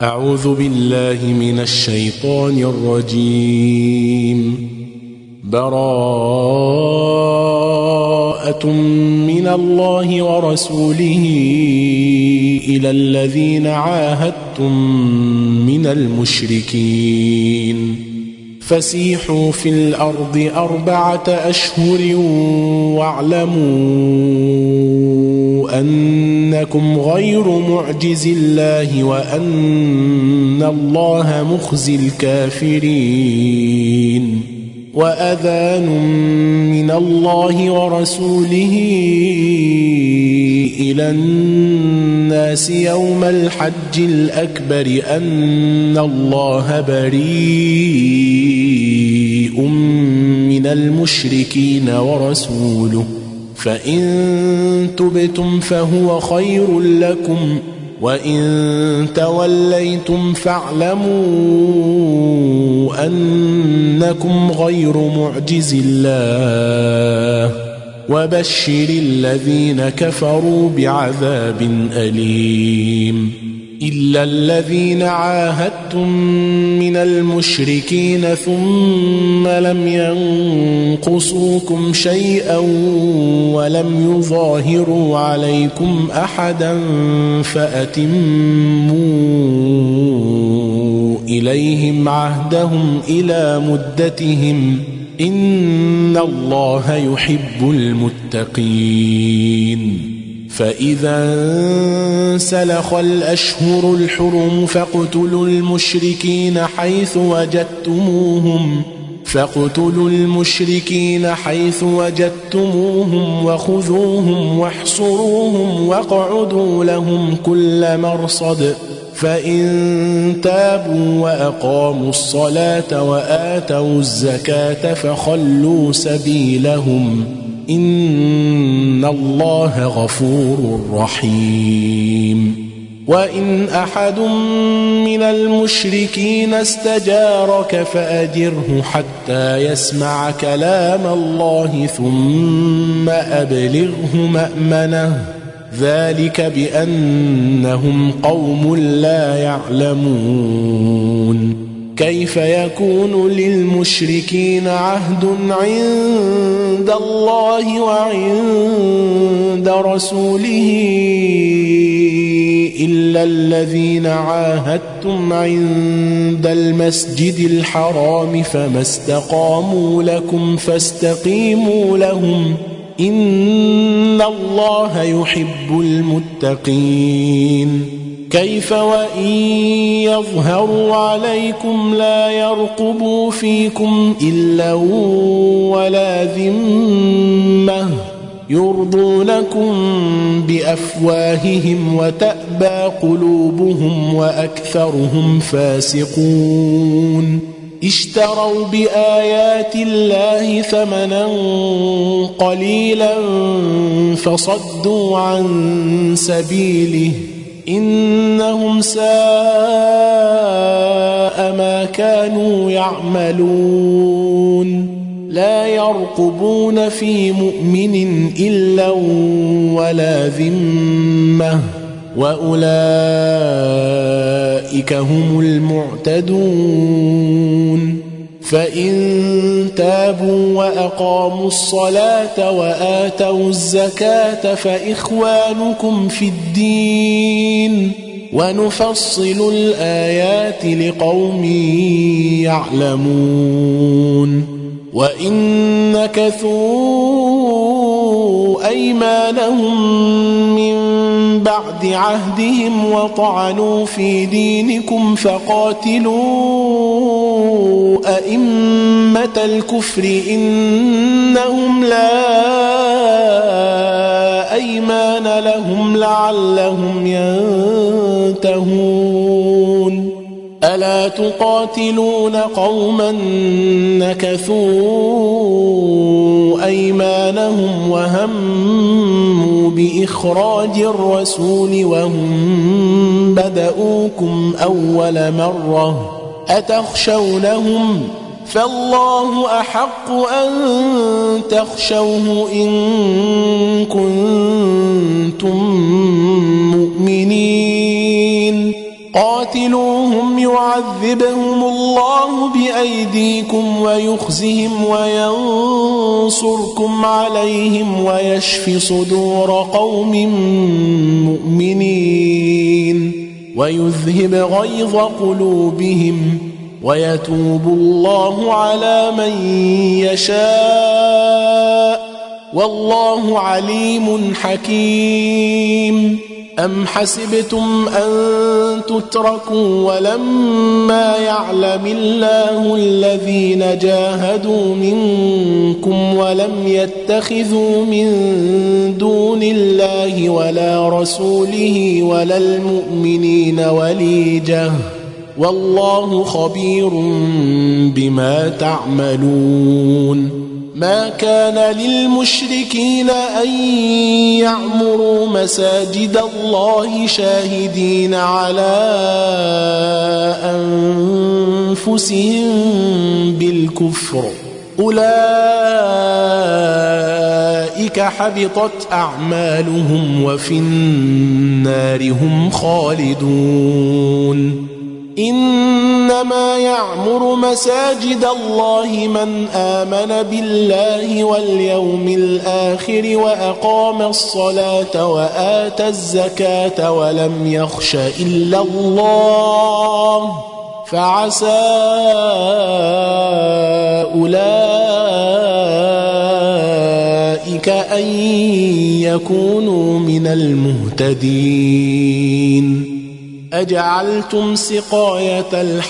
أعوذ بالله من الشيطان الرجيم. براءة من الله ورسوله إلى الذين عاهدتم من المشركين فسيحوا في الأرض 4 أشهر واعلموا أنكم غير معجز الله وأن الله مخزي الكافرين. وأذان من الله ورسوله إلى الناس يوم الحج الأكبر أن الله بريء من المشركين ورسوله فإن تبتم فهو خير لكم وإن توليتم فاعلموا أنكم غير معجز الله وبشر الذين كفروا بعذاب أليم. إلا الذين عاهدتم من المشركين ثم لم ينقصوكم شيئا ولم يظاهروا عليكم أحدا فأتموا إليهم عهدهم إلى مدتهم إن الله يحب المتقين. فإذا انسلخ الأشهر الحرم فاقتلوا المشركين حيث وجدتموهم وخذوهم واحصروهم واقعدوا لهم كل مرصد فإن تابوا وأقاموا الصلاة وآتوا الزكاة فخلوا سبيلهم إن الله غفور رحيم. وإن أحد من المشركين استجارك فأجره حتى يسمع كلام الله ثم أبلغه مأمنه ذلك بأنهم قوم لا يعلمون. كيف يكون للمشركين عهد عند الله وعند رسوله إلا الذين عاهدتم عند المسجد الحرام فما استقاموا لكم فاستقيموا لهم إن الله يحب المتقين. كيف وإن يظهروا عليكم لا يرقبوا فيكم إلا ولا ذمة يرضونكم بأفواههم وتأبى قلوبهم وأكثرهم فاسقون. اشتروا بآيات الله ثمنا قليلا فصدوا عن سبيله إنهم ساء ما كانوا يعملون. لا يرقبون في مؤمن إلا ولا ذمة وأولئك هم المعتدون. فإن تابوا وأقاموا الصلاة وآتوا الزكاة فإخوانكم في الدين ونفصل الآيات لقوم يعلمون. وإن نكثوا أيمانهم من بعد عهدهم وطعنوا في دينكم فقاتلوا أئمة الكفر إنهم لا أيمان لهم لعلهم ينتهون. ألا تقاتلون قوما نكثوا أيمانهم وهموا بإخراج الرسول وهم بدؤوكم أول مرة أتخشونهم فالله أحق أن تخشوه إن كنتم مؤمنين. قاتلوهم يعذبهم الله بأيديكم ويخزهم وينصركم عليهم ويشف صدور قوم مؤمنين ويذهب غيظ قلوبهم ويتوب الله على من يشاء والله عليم حكيم. أم حسبتم أن تتركوا ولما يعلم الله الذين جاهدوا منكم ولم يتخذوا من دون الله ولا رسوله ولا المؤمنين وليجة والله خبير بما تعملون. ما كان للمشركين أن يعمروا مساجد الله شاهدين على أنفسهم بالكفر أولئك حبطت أعمالهم وفي النار هم خالدون. إنما يعمر مساجد الله من آمن بالله واليوم الآخر وأقام الصلاة وآتى الزكاة ولم يخش إلا الله فعسى أولئك أن يكونوا من المهتدين. أجعلتم سقاية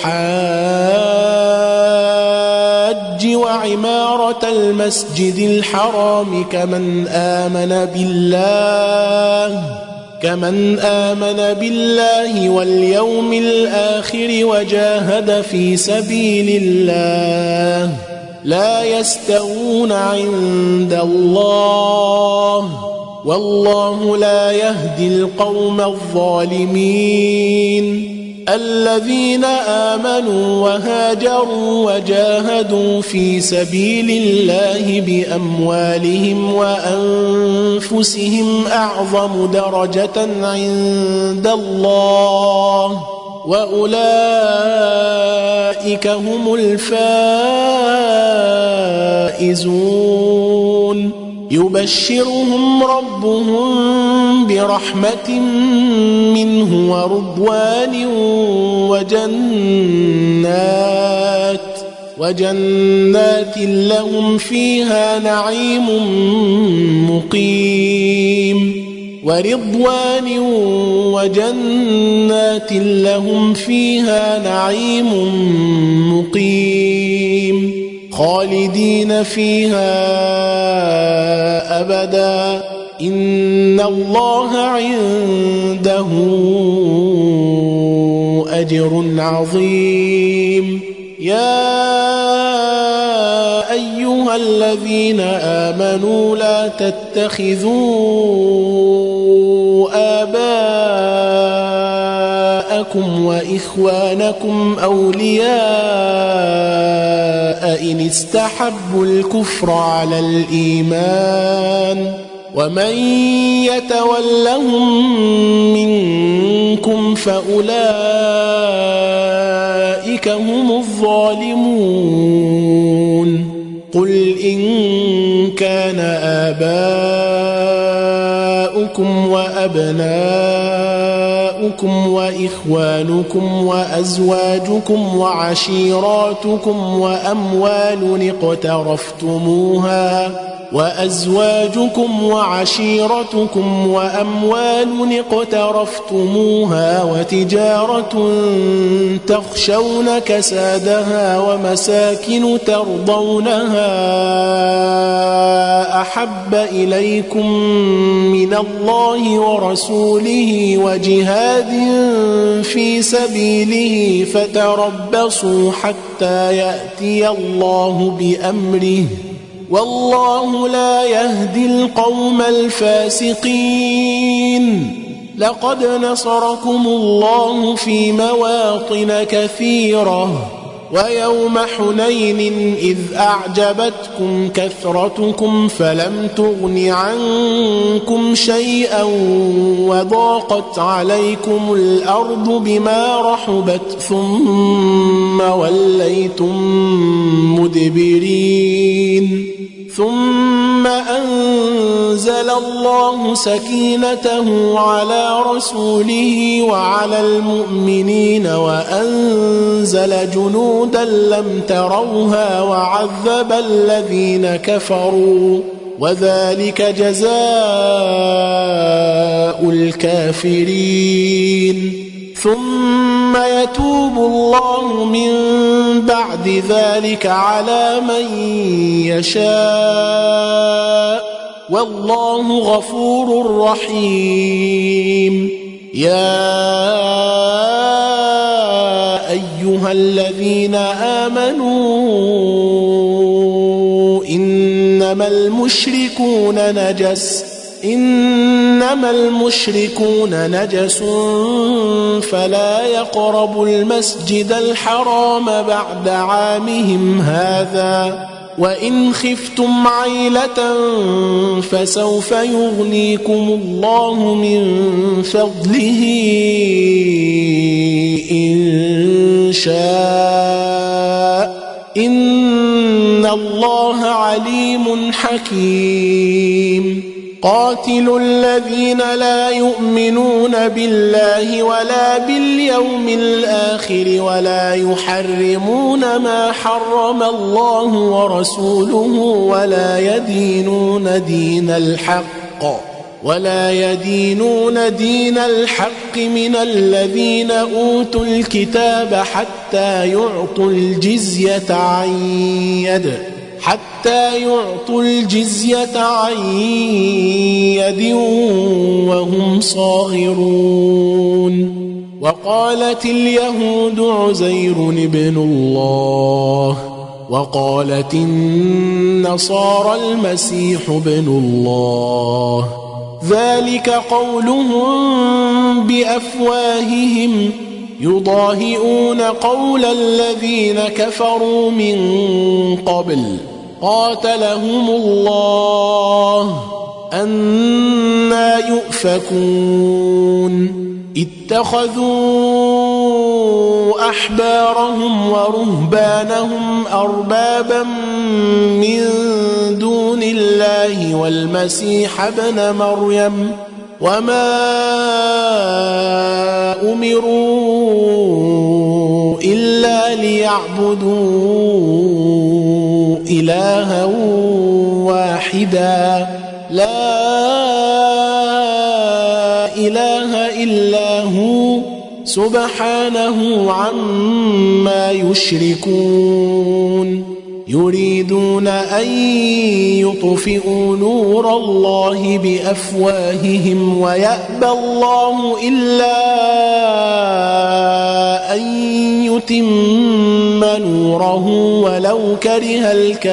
الحاج وعمارة المسجد الحرام كمن آمن بالله واليوم الآخر وجاهد في سبيل الله لا يستوون عند الله والله لا يهدي القوم الظالمين. الذين آمنوا وهاجروا وجاهدوا في سبيل الله بأموالهم وأنفسهم أعظم درجة عند الله وأولئك هم الفائزون. يبشرهم ربهم برحمة منه ورضوان وجنات لهم فيها نعيم مقيم ورضوان وجنات لهم فيها نعيم مقيم خالدين فيها أبدا إن الله عنده أجر عظيم. يا أيها الذين آمنوا لا تتخذوا آباءكم وإخوانكم أولياء إن استحبوا الكفر على الإيمان ومن يتولهم منكم فأولئك هم الظالمون. قل إن كان آباؤكم وأبناؤكم وإخوانكم وأزواجكم وعشيراتكم وأموال اقترفتموها وتجارة تخشون كسادها ومساكن ترضونها أحب إليكم من الله ورسوله وجهاد في سبيله فتربصوا حتى يأتي الله بأمره والله لا يهدي القوم الفاسقين. لقد نصركم الله في مواطن كثيرة ويوم حنين إذ أعجبتكم كثرتكم فلم تغن عنكم شيئا وضاقت عليكم الأرض بما رحبت ثم وليتم مدبرين ثم أنزل الله سكينته على رسوله وعلى المؤمنين وأنزل جنودا لم تروها وعذب الذين كفروا وذلك جزاء الكافرين ثم يتوب الله من بعد ذلك على من يشاء والله غفور رحيم يا أيها الذين آمنوا إنما المشركون نجس فلا يقربوا المسجد الحرام بعد عامهم هذا وإن خفتم عيلة فسوف يغنيكم الله من فضله إن شاء إن الله عليم حكيم قاتلوا الذين لا يؤمنون بالله ولا باليوم الآخر ولا يحرمون ما حرم الله ورسوله ولا يدينون دين الحق من الذين أوتوا الكتاب حتى يعطوا الجزية عن يد وهم صاغرون وقالت اليهود عزير ابن الله وقالت النصارى المسيح ابن الله ذلك قولهم بأفواههم يضاهئون قول الذين كفروا من قبل قاتلهم الله أنى يؤفكون اتخذوا أحبارهم ورهبانهم أربابا من دون الله والمسيح ابن مريم وما أمروا إلا ليعبدوا إلها واحدا لا إله إلا هو سبحانه عما يشركون يريدون أن يطفئوا نور الله بأفواههم ويأبى الله إلا أن يتم نوره ولو كره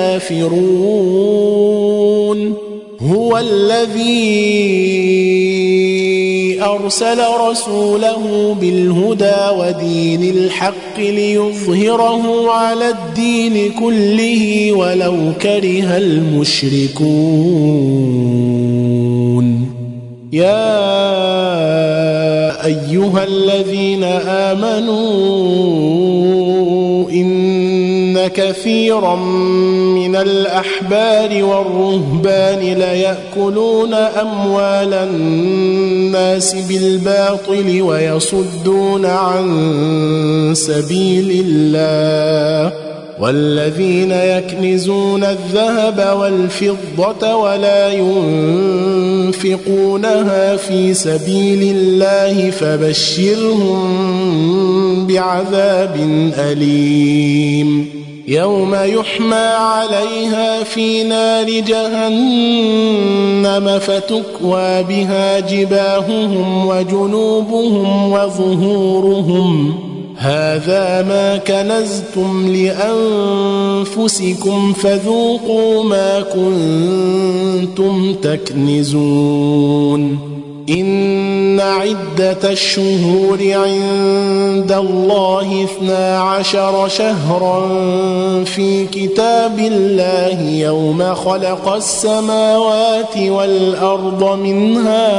الكافرون هو الذي أرسل رسوله بالهدى ودين الحق ليظهره على الدين كله ولو كره المشركون يا أيها الذين آمنوا إن كثيرا من الأحبار والرهبان ليأكلون أموال الناس بالباطل ويصدون عن سبيل الله والذين يكنزون الذهب والفضة ولا ينفقونها في سبيل الله فبشرهم بعذاب أليم يوم يحمى عليها في نار جهنم فتكوى بها جباههم وجنوبهم وظهورهم هذا ما كنزتم لأنفسكم فذوقوا ما كنتم تكنزون إن عدة الشهور عند الله 12 شهرا في كتاب الله يوم خلق السماوات والأرض منها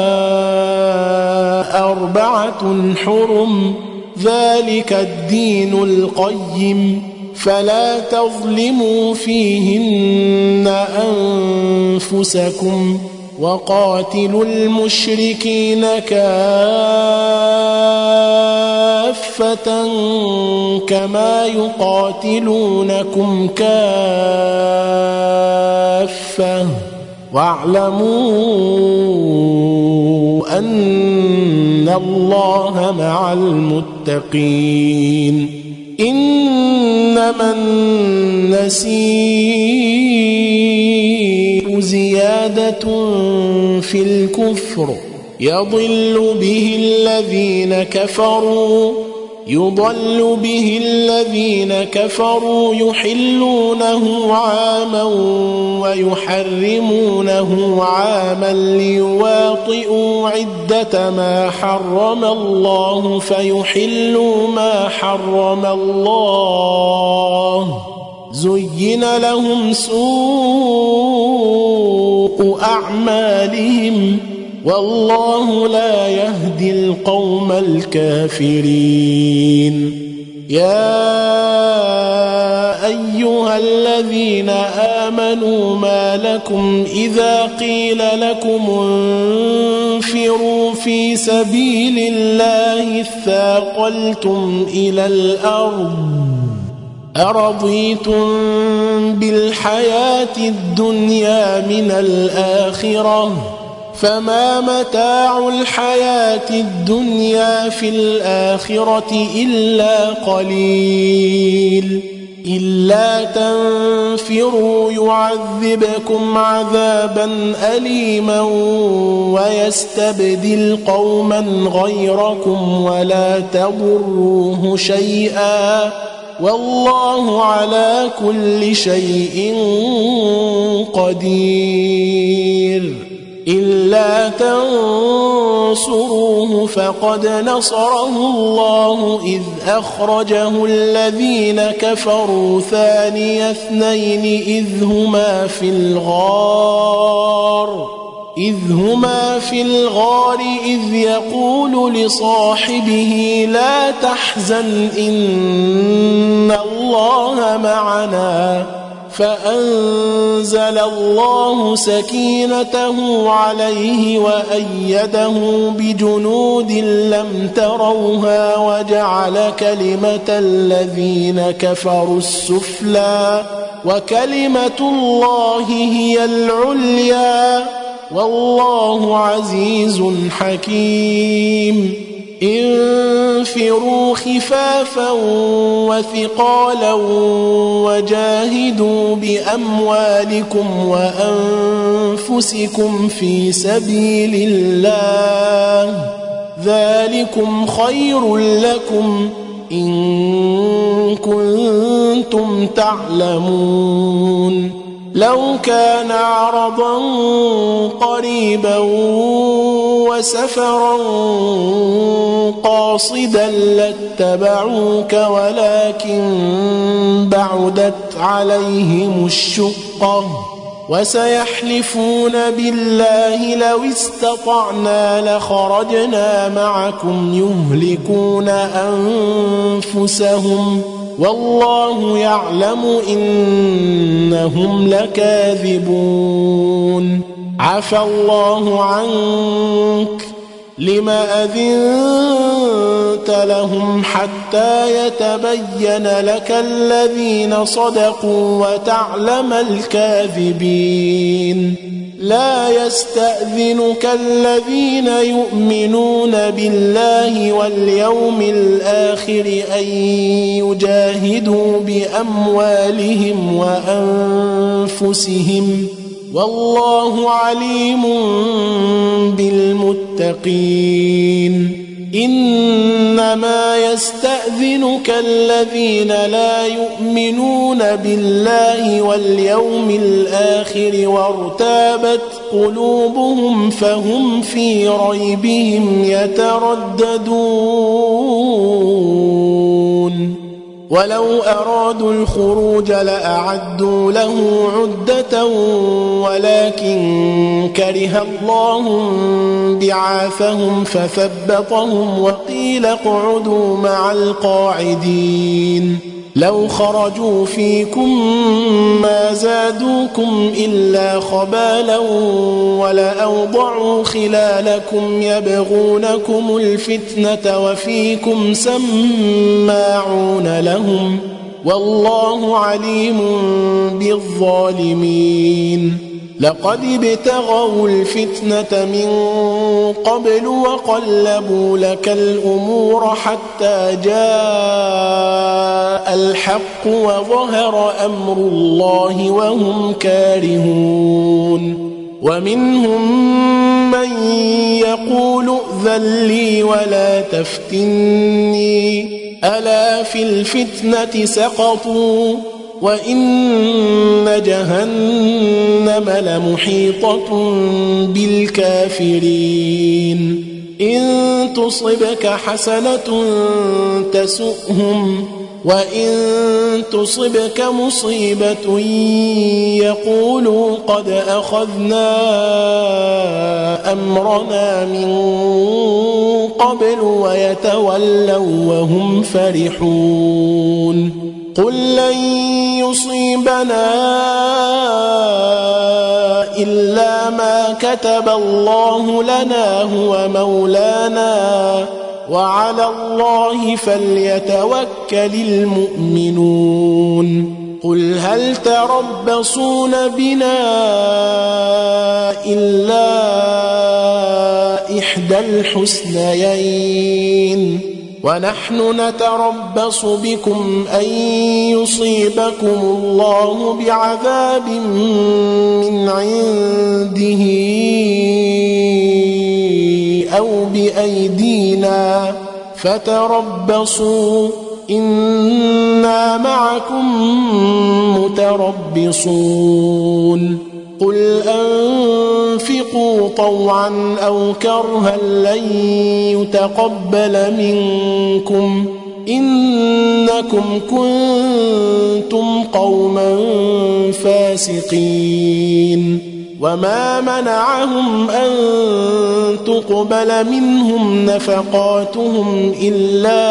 4 حرم ذلك الدين القيم فلا تظلموا فيهن أنفسكم وقاتلوا المشركين كافة كما يقاتلونكم كافة واعلموا أن الله مع المتقين إنما النسيء زيادة في الكفر يضل به الذين كفروا يحلونه عاما ويحرمونه عاما ليواطئوا عدة ما حرم الله فيحلوا ما حرم الله زين لهم سوء أعمالهم والله لا يهدي القوم الكافرين يا أيها الذين آمنوا ما لكم إذا قيل لكم انفروا في سبيل الله اثاقلتم إلى الأرض أرضيتم بالحياة الدنيا من الآخرة فما متاع الحياة الدنيا في الآخرة إلا قليل إلا تنفروا يعذبكم عذابا أليما ويستبدل قوما غيركم ولا تضروه شيئا والله على كل شيء قدير إلا تنصروه فقد نصره الله إذ أخرجه الذين كفروا ثاني اثنين إذ هما في الغار إذ يقول لصاحبه لا تحزن إن الله معنا فأنزل الله سكينته عليه وأيده بجنود لم تروها وجعل كلمة الذين كفروا السفلى وكلمة الله هي العليا والله عزيز حكيم انفروا خفافا وثقالا وجاهدوا بأموالكم وأنفسكم في سبيل الله ذلكم خير لكم إن كنتم تعلمون لو كان عرضا قريبا وسفرا قاصدا لاتبعوك ولكن بعدت عليهم الشقة وسيحلفون بالله لو استطعنا لخرجنا معكم يهلكون أنفسهم والله يعلم إنهم لكاذبون عفى الله عنك لما أذنت لهم حتى يتبين لك الذين صدقوا وتعلم الكاذبين لا يستأذنك الذين يؤمنون بالله واليوم الآخر أن يجاهدوا بأموالهم وأنفسهم والله عليم بالمتقين إنما يستأذنك الذين لا يؤمنون بالله واليوم الآخر وارتابت قلوبهم فهم في ريبهم يترددون ولو أرادوا الخروج لأعدوا له عدة ولكن كره الله بعاثهم فثبطهم وقيل اقعدوا مع القاعدين لو خرجوا فيكم ما زادوكم إلا خبالا ولأوضعوا خلالكم يبغونكم الفتنة وفيكم سماعون لهم والله عليم بالظالمين لقد ابتغوا الفتنة من قبل وقلبوا لك الأمور حتى جاء الحق وظهر أمر الله وهم كارهون ومنهم من يقول ائذن لي ولا تفتني ألا في الفتنة سقطوا وإن جهنم لمحيطة بالكافرين إن تصبك حسنة تسؤهم وإن تصبك مصيبة يقولوا قد أخذنا أمرنا من قبل ويتولوا وهم فرحون قل لن يصيبنا إلا ما كتب الله لنا هو مولانا وعلى الله فليتوكل المؤمنون قل هل تربصون بنا إلا إحدى الحسنيين ونحن نتربص بكم أن يصيبكم الله بعذاب من عنده أو بأيدينا فتربصوا إنا معكم متربصون قل أنفقوا طوعا أو كرها لن يتقبل منكم إنكم كنتم قوما فاسقين وما منعهم أن تقبل منهم نفقاتهم إلا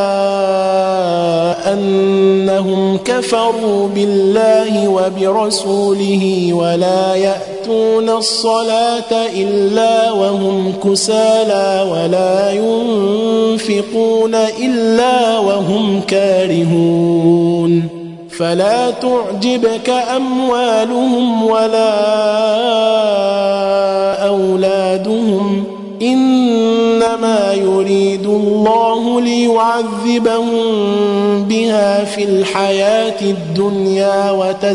أنهم كفروا بالله وبرسوله ولا يأتون الصلاة إلا وهم كسالى ولا ينفقون إلا وهم كارهون فلا تعجبك أموالهم ولا أولادهم إنما يريد الله ليعذبهم بها في الحياة الدنيا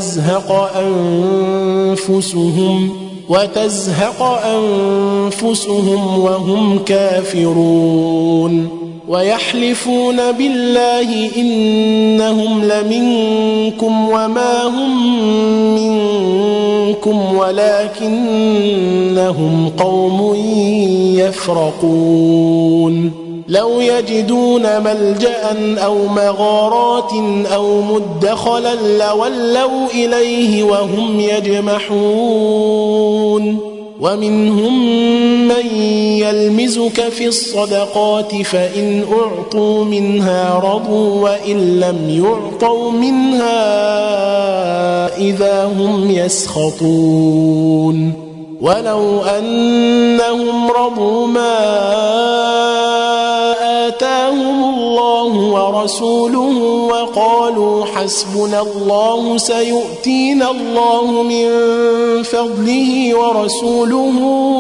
وتزهق أنفسهم وهم كافرون ويحلفون بالله إنهم لمنكم وما هم منكم ولكنهم قوم يفرقون لو يجدون ملجأ أو مغارات أو مدخلا لولوا إليه وهم يجمحون ومنهم من يلمزك في الصدقات فإن أعطوا منها رضوا وإن لم يعطوا منها إذا هم يسخطون ولو أنهم رضوا ما آتاهم الله ورسوله وقالوا حسبنا الله سيؤتينا الله من فضله ورسوله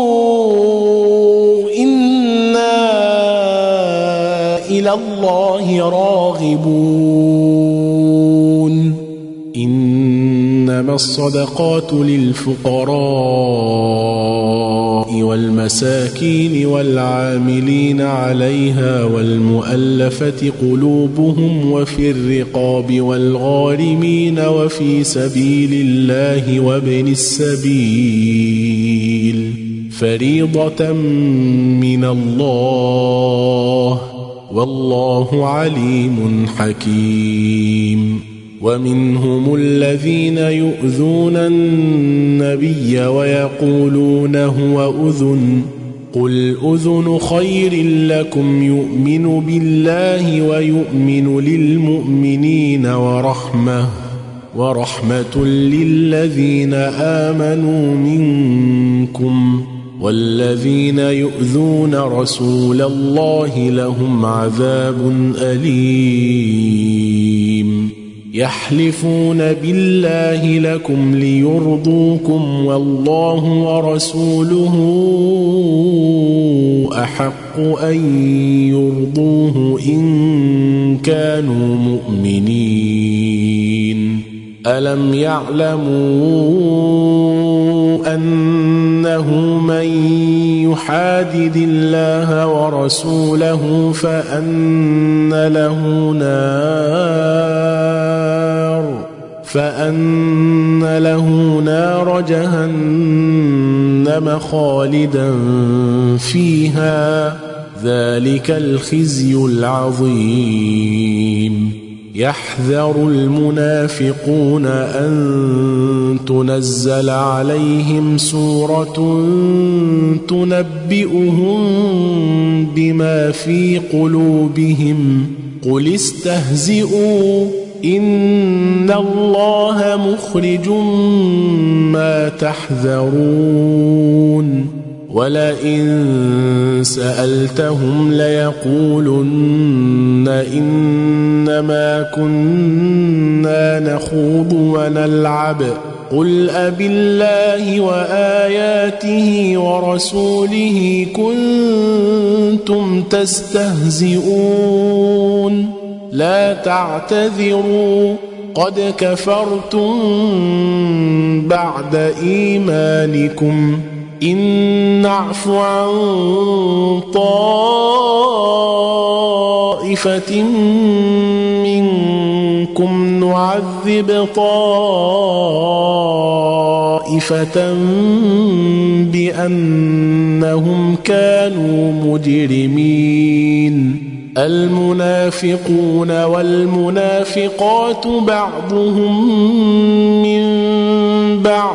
إنا إلى الله راغبون إن إنما الصدقات للفقراء والمساكين والعاملين عليها والمؤلفة قلوبهم وفي الرقاب والغارمين وفي سبيل الله وابن السبيل فريضة من الله والله عليم حكيم. ومنهم الذين يؤذون النبي ويقولون هو أذن قل أذن خير لكم يؤمن بالله ويؤمن للمؤمنين ورحمة للذين آمنوا منكم والذين يؤذون رسول الله لهم عذاب أليم. يحلفون بالله لكم ليرضوكم والله ورسوله أحق أن يرضوه إن كانوا مؤمنين. ألم يعلموا أنه من يحادد الله ورسوله فأن له نار جهنم خالدا فيها ذلك الخزي العظيم. يحذر المنافقون أن تنزل عليهم سورة تنبئهم بما في قلوبهم قل استهزئوا إن الله مخرج ما تحذرون. ولئن سألتهم ليقولن إنما كنا نخوض ونلعب قل أبالله وآياته ورسوله كنتم تستهزئون لا تعتذروا قد كفرتم بعد إيمانكم إن نعف عن طائفة منكم نعذب طائفة بأنهم كانوا مجرمين. المنافقون والمنافقات بعضهم من بعض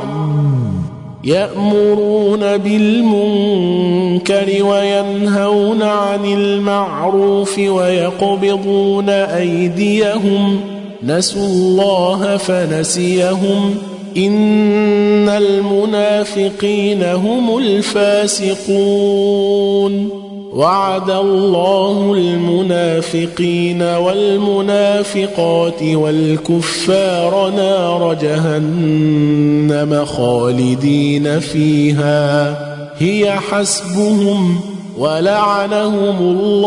يأمرون بالمنكر وينهون عن المعروف ويقبضون أيديهم نسوا الله فنسيهم إن المنافقين هم الفاسقون. وعد الله المنافقين والمنافقات والكفار نار جهنم خالدين فيها هي حسبهم ولعنهم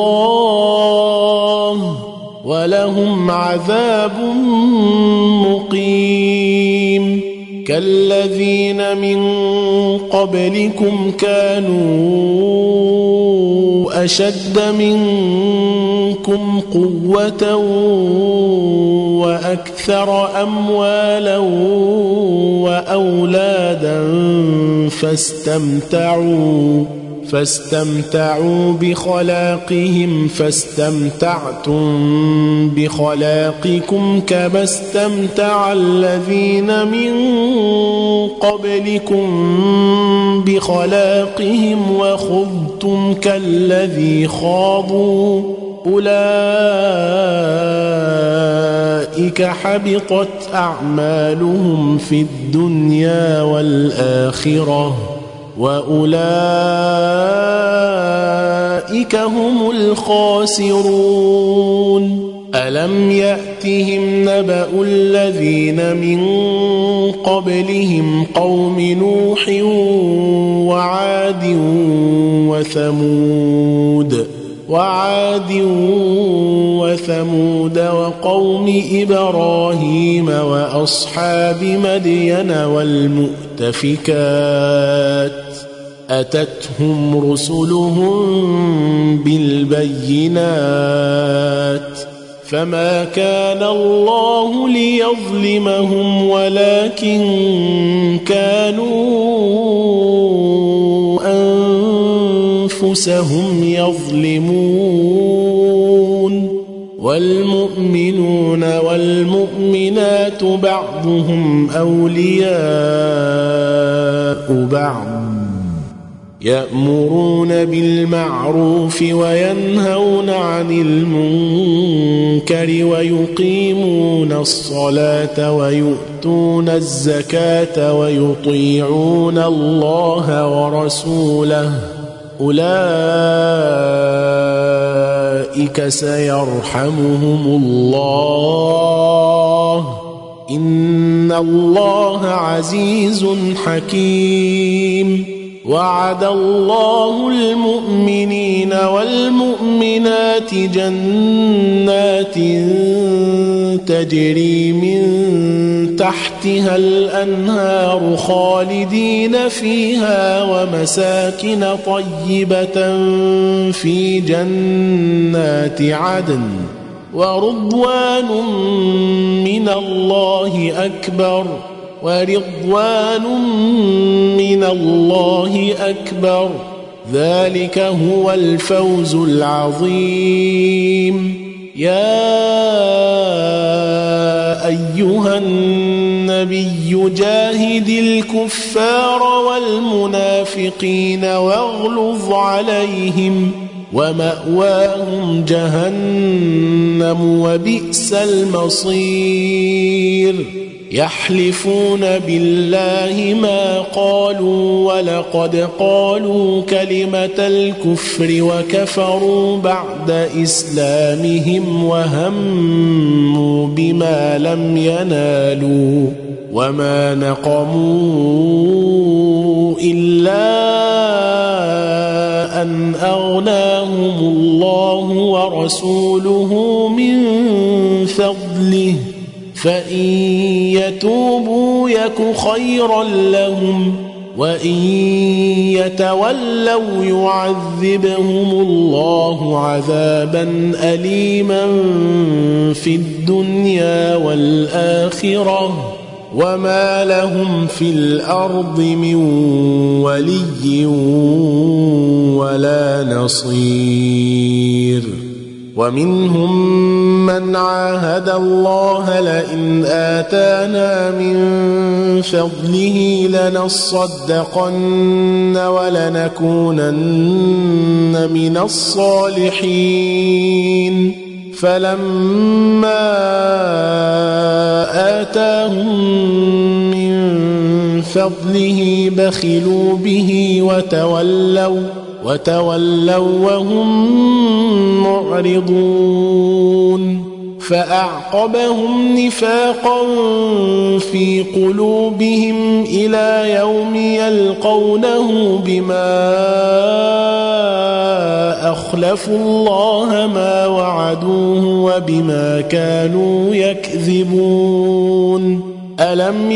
الله ولهم عذاب مقيم. كالذين من قبلكم كانوا أشد منكم قوة وأكثر أموالا وأولادا فاستمتعوا بخلاقهم فاستمتعتم بخلاقكم كما استمتع الذين من قبلكم بخلاقهم وخضتم كالذي خاضوا أولئك حبطت أعمالهم في الدنيا والآخرة وأولئك هم الخاسرون. ألم يأتهم نبأ الذين من قبلهم قوم نوح وعاد وثمود وقوم إبراهيم وأصحاب مدين والمؤتفكات أتتهم رسلهم بالبينات فما كان الله ليظلمهم ولكن كانوا أنفسهم يظلمون والمؤمنون والمؤمنات بعضهم أولياء بعض يأمرون بالمعروف وينهون عن المنكر ويقيمون الصلاة ويؤتون الزكاة ويطيعون الله ورسوله أولئك سيرحمهم الله إن الله عزيز حكيم وعد الله المؤمنين والمؤمنات جنات تجري من تحتها الأنهار خالدين فيها ومساكن طيبة في جنات عدن ورضوان من الله أكبر ذلك هو الفوز العظيم يا أيها النبي جاهد الكفار والمنافقين واغلظ عليهم ومأواهم جهنم وبئس المصير يحلفون بالله ما قالوا ولقد قالوا كلمة الكفر وكفروا بعد إسلامهم وهموا بما لم ينالوا وما نقموا إلا أن أغناهم الله ورسوله من فضله فإن يتوبوا يك خيرا لهم وإن يتولوا يعذبهم الله عذابا أليما في الدنيا والآخرة وما لهم في الأرض من ولي ولا نصير ومنهم من عاهد الله لئن آتانا من فضله لنصدقن ولنكونن من الصالحين فلما آتاهم من فضله بخلوا به وتولوا وهم معرضون فأعقبهم نفاقا في قلوبهم إلى يوم يلقونه بما أخلفوا الله ما وعدوه وبما كانوا يكذبون ألم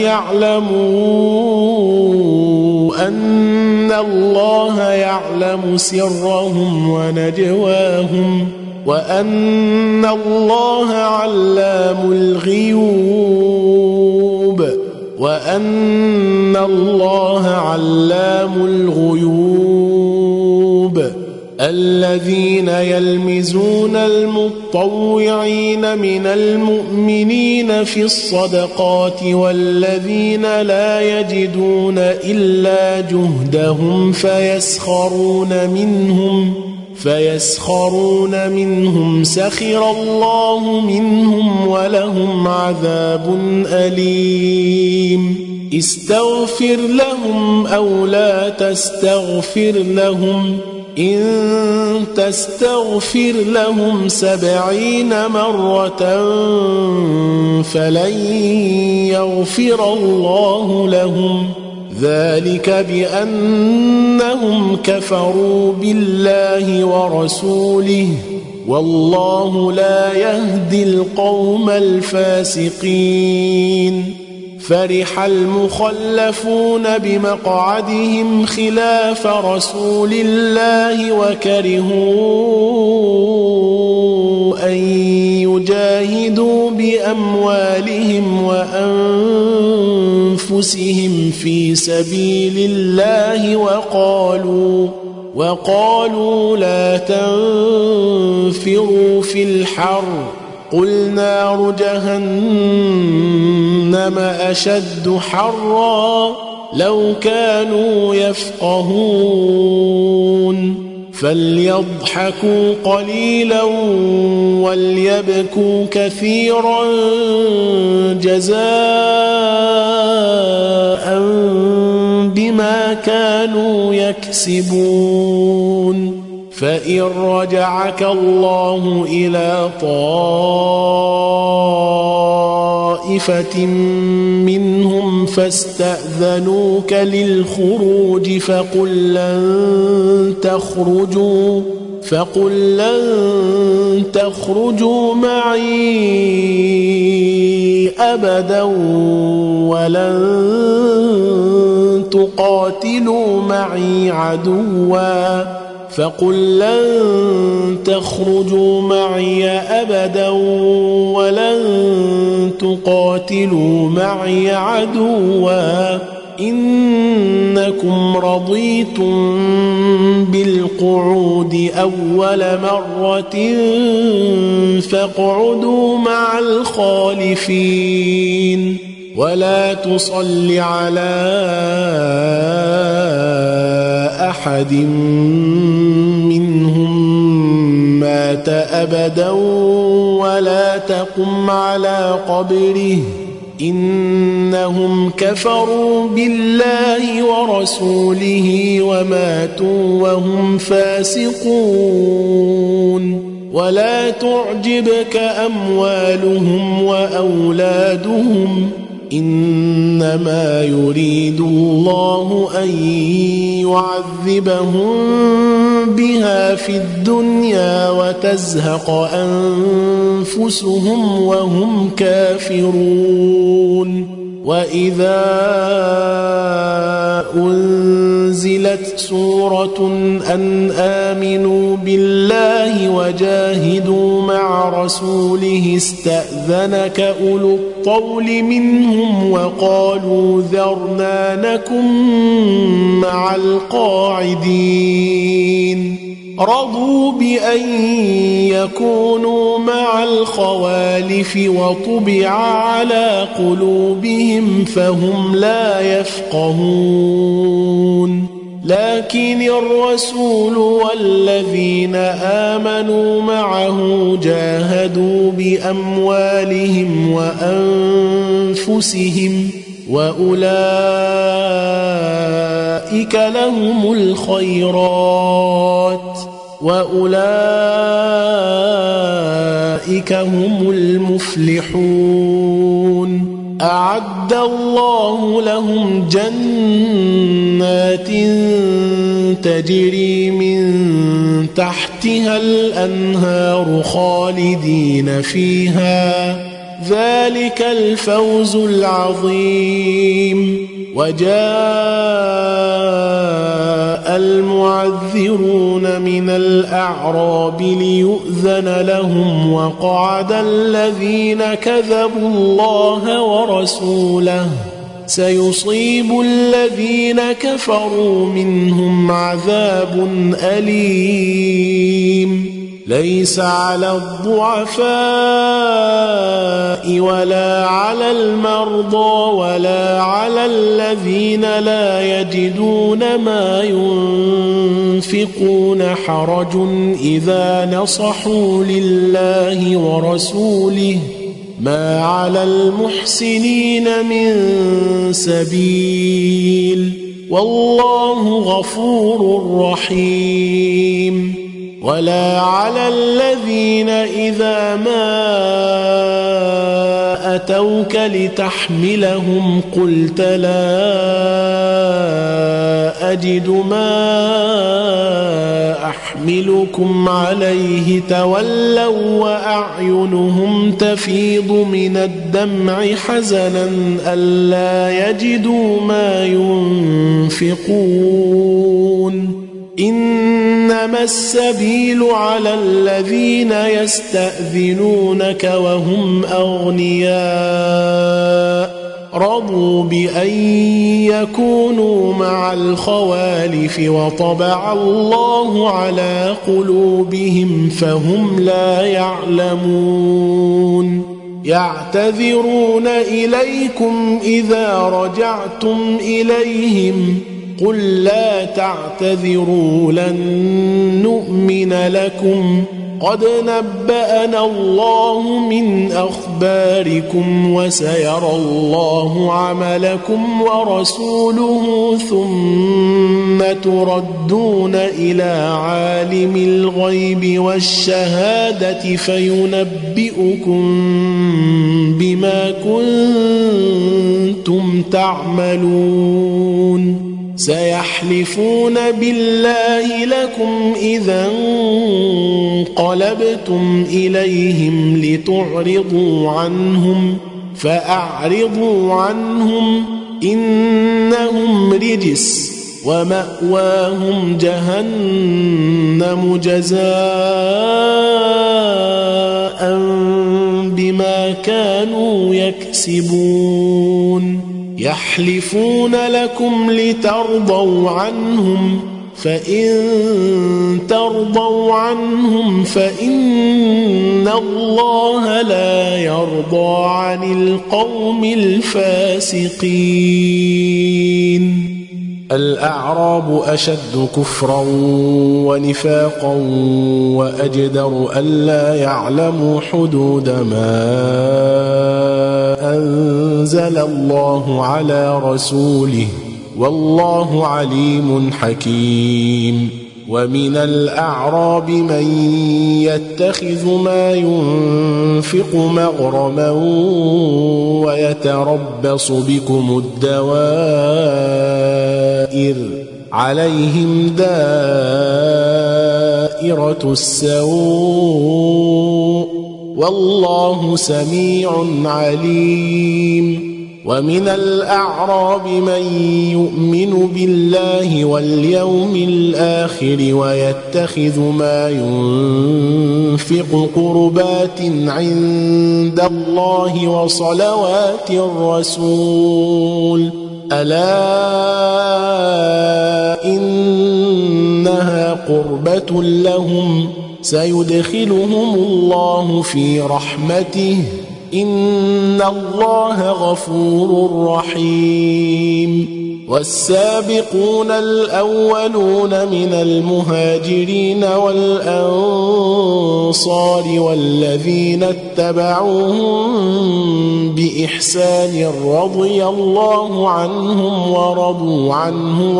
يعلموا أن الله يعلم سرهم ونجواهم وأن الله علام الغيوب الذين يلمزون المطوعين من المؤمنين في الصدقات والذين لا يجدون إلا جهدهم فيسخرون منهم سخر الله منهم ولهم عذاب أليم استغفر لهم أو لا تستغفر لهم إن تستغفر لهم 70 مرة فلن يغفر الله لهم ذلك بأنهم كفروا بالله ورسوله والله لا يهدي القوم الفاسقين. فرح المخلفون بمقعدهم خلاف رسول الله وكرهوا أن يجاهدوا بأموالهم وأنفسهم في سبيل الله وقالوا لا تنفروا في الحر قل نار جهنم أشد حرا لو كانوا يفقهون. فليضحكوا قليلا وليبكوا كثيرا جزاء بما كانوا يكسبون. فإن رجعك الله إلى طائفة منهم فاستأذنوك للخروج فقل لن تخرجوا معي أبدا ولن تقاتلوا معي عدوا إنكم رضيتم بالقعود أول مرة فاقعدوا مع الخالفين. ولا تصل على أحد منهم مات أبدا ولا تقم على قبره إنهم كفروا بالله ورسوله وماتوا وهم فاسقون. ولا تعجبك أموالهم وأولادهم إنما يريد الله أن يعذبهم بها في الدنيا وتزهق أنفسهم وهم كافرون. وإذا أنزلت سورة أن آمنوا بالله وجاهدوا مع رسوله استأذنك أولو الطول منهم وقالوا ذرنا نكن مع القاعدين. رضوا بأن يكونوا مع الخوالف وطبع على قلوبهم فهم لا يفقهون. لكن الرسول والذين آمنوا معه جاهدوا بأموالهم وأنفسهم وأولئك لهم الخيرات وأولئك هم المفلحون. أعد الله لهم جنات تجري من تحتها الأنهار خالدين فيها ذلك الفوز العظيم. وجاء المعذرون من الأعراب ليؤذن لهم وقعد الذين كذبوا الله ورسوله سيصيب الذين كفروا منهم عذاب أليم. ليس على الضعفاء ولا على المرضى ولا على الذين لا يجدون ما ينفقون حرج إذا نصحوا لله ورسوله ما على المحسنين من سبيل والله غفور رحيم. ولا على الذين إذا ما أتوك لتحملهم قلت لا أجد ما أحملكم عليه تولوا وأعينهم تفيض من الدمع حزنا ألا يجدوا ما ينفقون إنما السبيل على الذين يستأذنونك وهم أغنياء رضوا بأن يكونوا مع الخوالف وطبع الله على قلوبهم فهم لا يعلمون يعتذرون إليكم إذا رجعتم إليهم قل لا تعتذروا لن نؤمن لكم قد نبأنا الله من أخباركم وسيرى الله عملكم ورسوله ثم تردون إلى عالم الغيب والشهادة فينبئكم بما كنتم تعملون سيحلفون بالله لكم إذا انقلبتم إليهم لتعرضوا عنهم فأعرضوا عنهم إنهم رجس ومأواهم جهنم جزاء بما كانوا يكسبون يحلفون لكم لترضوا عنهم فإن ترضوا عنهم فإن الله لا يرضى عن القوم الفاسقين الأعراب أشد كفرا ونفاقا وأجدر ألا يعلموا حدود ما أنزل الله على رسوله والله عليم حكيم ومن الأعراب من يتخذ ما ينفق مغرما ويتربص بكم الدوائر عليهم دائرة السوء والله سميع عليم ومن الأعراب من يؤمن بالله واليوم الآخر ويتخذ ما ينفق قربات عند الله وصلوات الرسول ألا إنها قربة لهم سيدخلهم الله في رحمته إن الله غفور رحيم والسابقون الأولون من المهاجرين والأنصار والذين اتبعوهم بإحسان رضي الله عنهم ورضوا عنه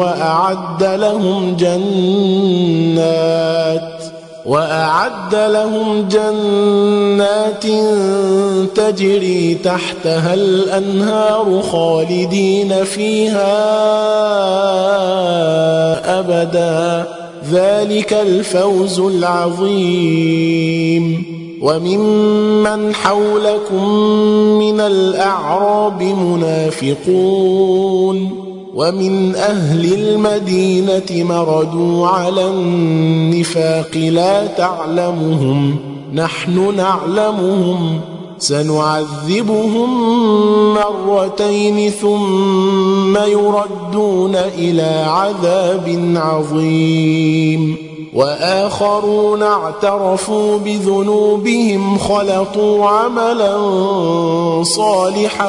وأعد لهم جنات تجري تحتها الأنهار خالدين فيها أبدا ذلك الفوز العظيم وممن حولكم من الأعراب منافقون ومن أهل المدينة مردوا على النفاق لا تعلمهم نحن نعلمهم سنعذبهم مرتين ثم يردون إلى عذاب عظيم وآخرون اعترفوا بذنوبهم خلطوا عملا صالحا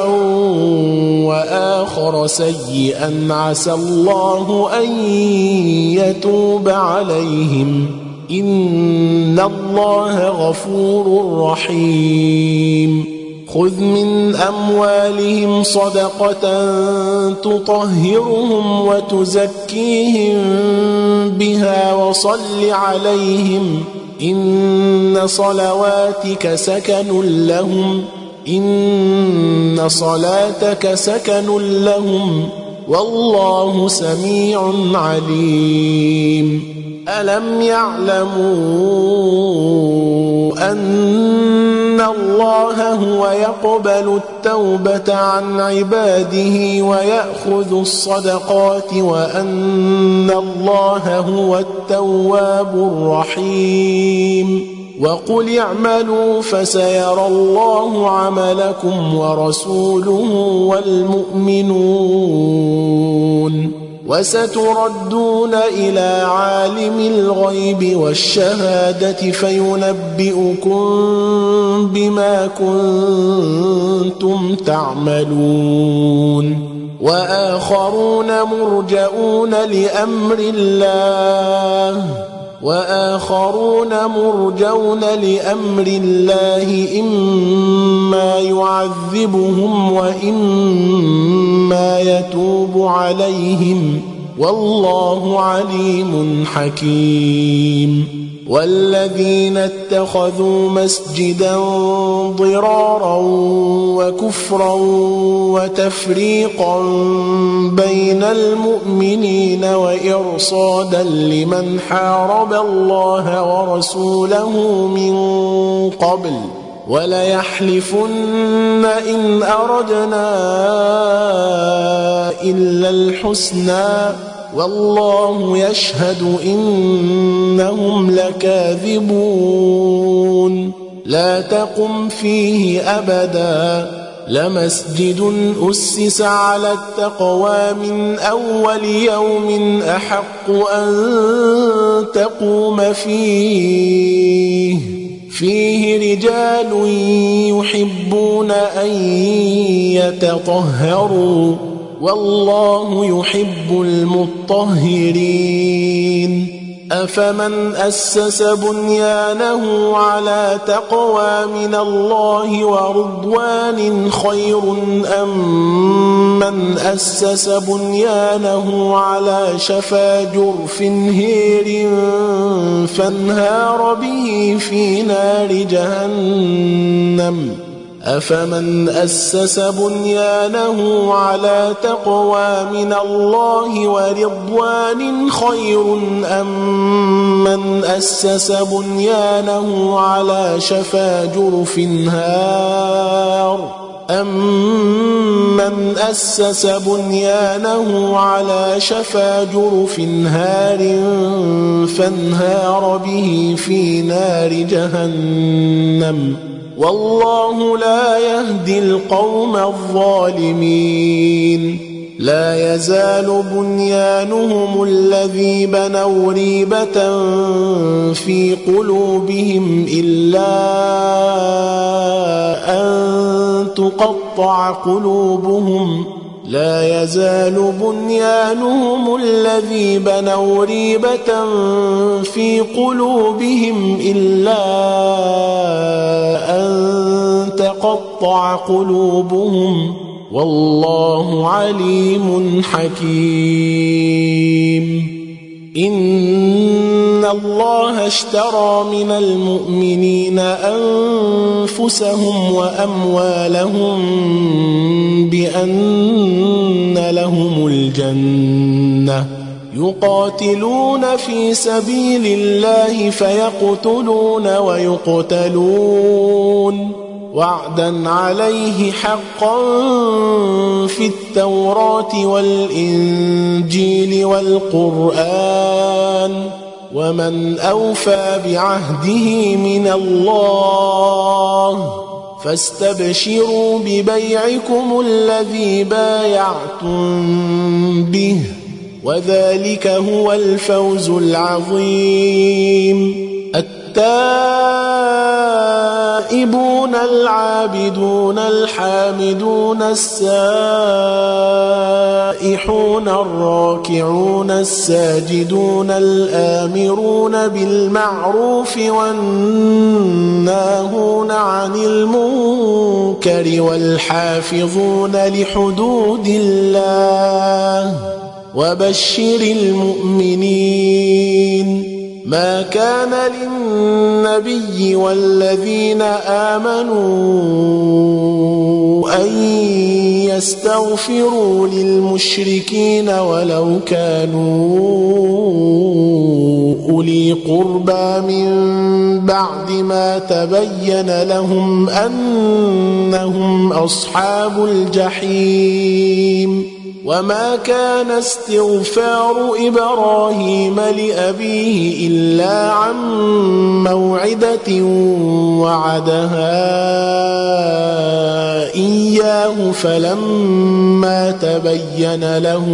وآخر سيئا عسى الله أن يتوب عليهم إن الله غفور رحيم خذ من أموالهم صدقة تطهرهم وتزكيهم بها وصل عليهم إن صلواتك سكن لهم إن إن صلاتك سكن لهم والله سميع عليم ألم يعلموا أن الله هو يقبل التوبة عن عباده ويأخذ الصدقات وأن الله هو التواب الرحيم وقل اعملوا فسيرى الله عملكم ورسوله والمؤمنون وستردون إلى عالم الغيب والشهادة فينبئكم بما كنتم تعملون وآخرون مرجؤون لأمر الله إما يعذبهم وإما يتوب عليهم والله عليم حكيم والذين اتخذوا مسجدا ضرارا وكفرا وتفريقا بين المؤمنين وإرصادا لمن حارب الله ورسوله من قبل وليحلفن إن أردنا إلا الحسنى والله يشهد إنهم لكاذبون لا تقم فيه أبدا لمسجد أسس على التقوى من أول يوم أحق أن تقوم فيه رجال يحبون أن يتطهروا والله يحب المطهرين أفمن أسس بنيانه على تقوى من الله ورضوان خير أم من أسس بنيانه على شفا جرف هير فانهار به في نار جهنم أفمن أسس بنيانه على تقوى من الله ورضوان خير أم من أسس بنيانه على شفا جرف هار فانهار به في نار جهنم والله لا يهدي القوم الظالمين لا يزال بنيانهم الذي بنوا ريبة في قلوبهم إلا أن تقطع قلوبهم لا يزال بنيانهم الذي بنوا ريبة في قلوبهم إلا أن تقطع قلوبهم والله عليم حكيم إن الله اشترى من المؤمنين أنفسهم وأموالهم بأن لهم الجنة يقاتلون في سبيل الله فيقتلون ويقتلون وعدا عليه حقا في التوراة والإنجيل والقرآن ومن أوفى بعهده من الله فاستبشروا ببيعكم الذي بايعتم به وذلك هو الفوز العظيم التائبون العابدون الحامدون السائحون الراكعون الساجدون الآمرون بالمعروف والناهون عن المنكر والحافظون لحدود الله وبشر المؤمنين ما كان للنبي والذين آمنوا أن تستغفروا للمشركين ولو كانوا أولي قربى من بعد ما تبين لهم أنهم أصحاب الجحيم وما كان استغفار إبراهيم لأبيه إلا عن موعدة وعدها إياه فلما تبين له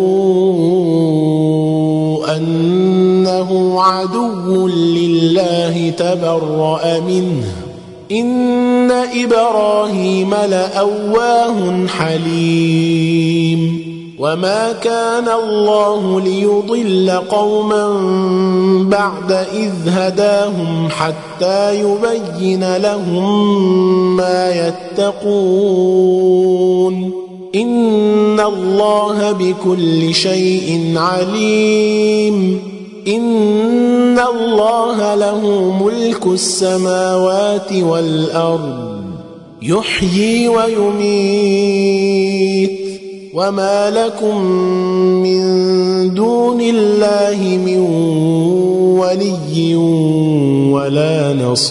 أنه عدو لله تبرأ منه إن إبراهيم لأواه حليم وما كان الله ليضل قوما بعد إذ هداهم حتى يبين لهم ما يتقون إن الله بكل شيء عليم إن الله له ملك السماوات والأرض يحيي ويميت وما لكم من دون الله من ولي ولا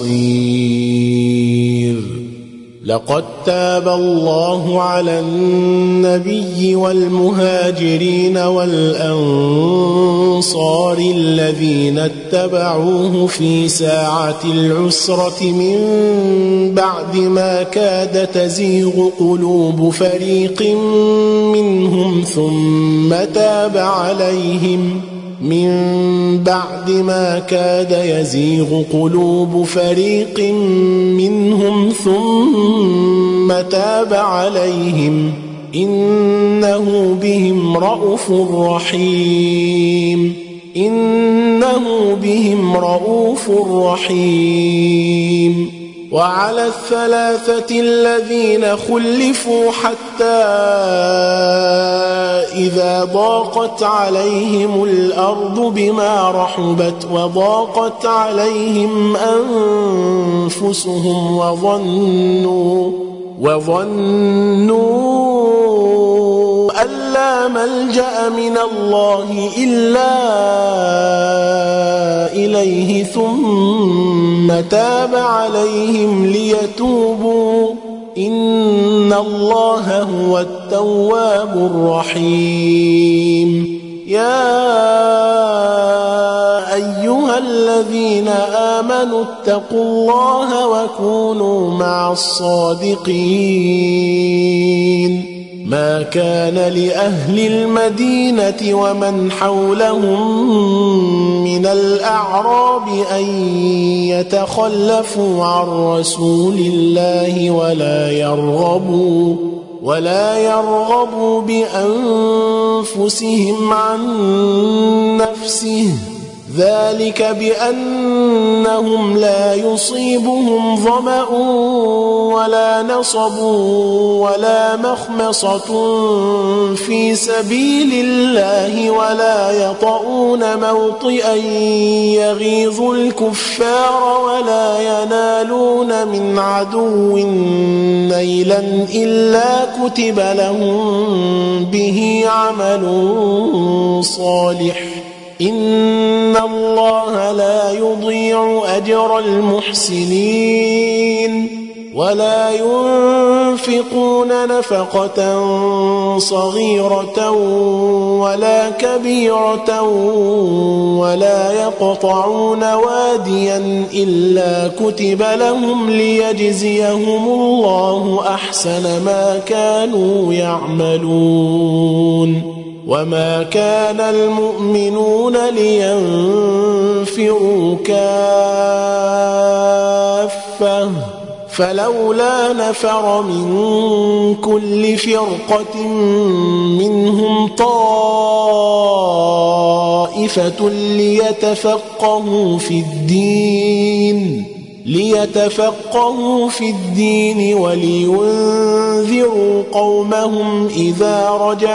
نصير لقد تاب الله على النبي والمهاجرين والأنصار الذين اتبعوه في ساعة العسرة من بعد ما كاد تزيغ قلوب فريق منهم ثم تاب عليهم من بعد ما كاد يزيغ قلوب فريق منهم ثم تاب عليهم إنه بهم رءوف رحيم إنه بهم رءوف رحيم وعلى الثلاثة الذين خلفوا حتى إذا ضاقت عليهم الأرض بما رحبت وضاقت عليهم أنفسهم وظنوا أن لا ملجأ من الله إلا إليه ثم تاب عليهم ليتوبوا إن الله هو التواب الرحيم يا أيها الذين آمنوا اتقوا الله وكونوا مع الصادقين ما كان لأهل المدينة ومن حولهم من الأعراب أن يتخلفوا عن رسول الله ولا يرغبوا بأنفسهم عن نفسه ذلك بأنهم لا يصيبهم ظمأ ولا نصب ولا مخمصة في سبيل الله ولا يطؤون موطئا يغيظ الكفار ولا ينالون من عدو نيلا إلا كتب لهم به عمل صالح إن الله لا يضيع أجر المحسنين ولا ينفقون نفقة صغيرة ولا كبيرة ولا يقطعون واديا إلا كتب لهم ليجزيهم الله أحسن ما كانوا يعملون وما كان المؤمنون لينفروا كافة فلولا نفر من كل فرقة منهم طائفة ليتفقهوا في الدين ولينذروا قومهم إذا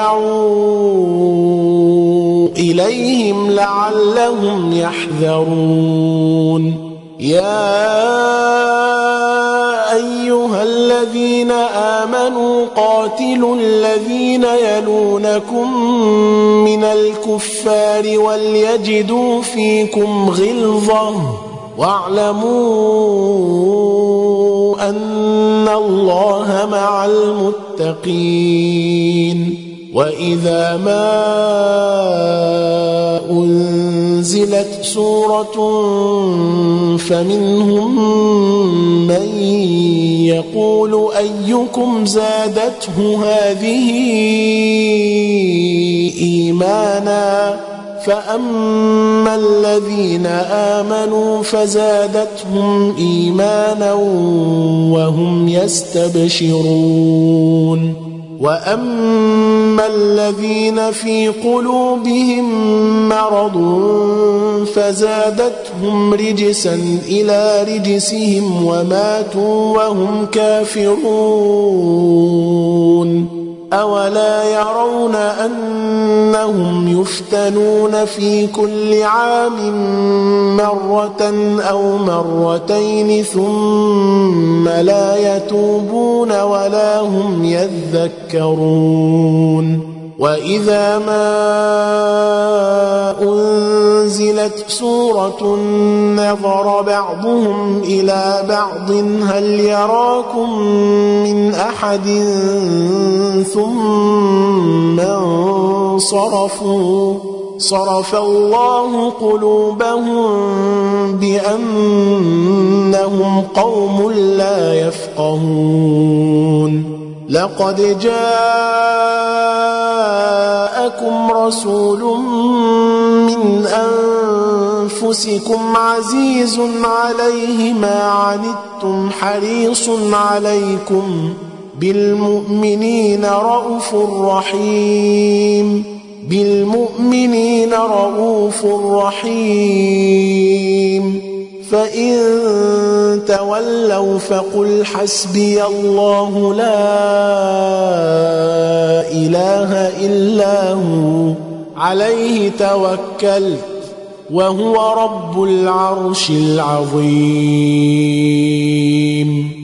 رجعوا إليهم لعلهم يحذرون يا أيها أيها الذين آمنوا قاتلوا الذين يلونكم من الكفار وليجدوا فيكم غلظة واعلموا أن الله مع المتقين. وإذا ما أنزلت سورة فمنهم من يقول أيكم زادته هذه إيمانا فأما الذين آمنوا فزادتهم إيمانا وهم يستبشرون. وأما الذين في قلوبهم مرض فزادتهم رجسا إلى رجسهم وماتوا وهم كافرون. أولا يرون أنهم يفتنون في كل عام مرة أو مرتين ثم لا يتوبون ولا هم يذكرون. وإذا ما أنزلت سورة نظر بعضهم إلى بعض هل يراكم من أحد ثم انصرفوا صرف الله قلوبهم بأنهم قوم لا يفقهون. لقد جاءكم رسول من أنفسكم عزيز عليه ما عنتم حريص عليكم بالمؤمنين رؤوف رحيم. فإن تولوا فقل حسبي الله لا إله إلا هو عليه توكلت وهو رب العرش العظيم.